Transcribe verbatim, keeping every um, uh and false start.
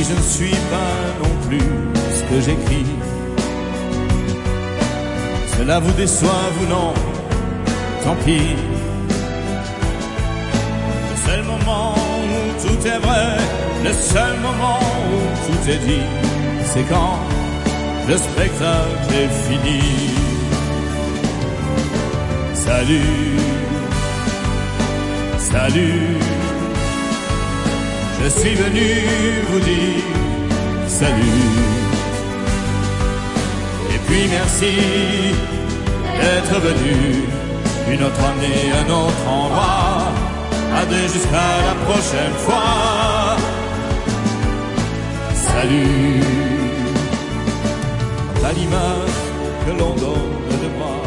je ne suis pas non plus ce que j'écris. Cela vous déçoit, vous non, tant pis. Le seul moment où tout est vrai, le seul moment où tout est dit, c'est quand le spectacle est fini. Salut, salut, je suis venu vous dire salut. Et puis merci d'être venu, une autre année, un autre endroit. Adieu jusqu'à la prochaine fois. Salut, à l'image que l'on donne de moi.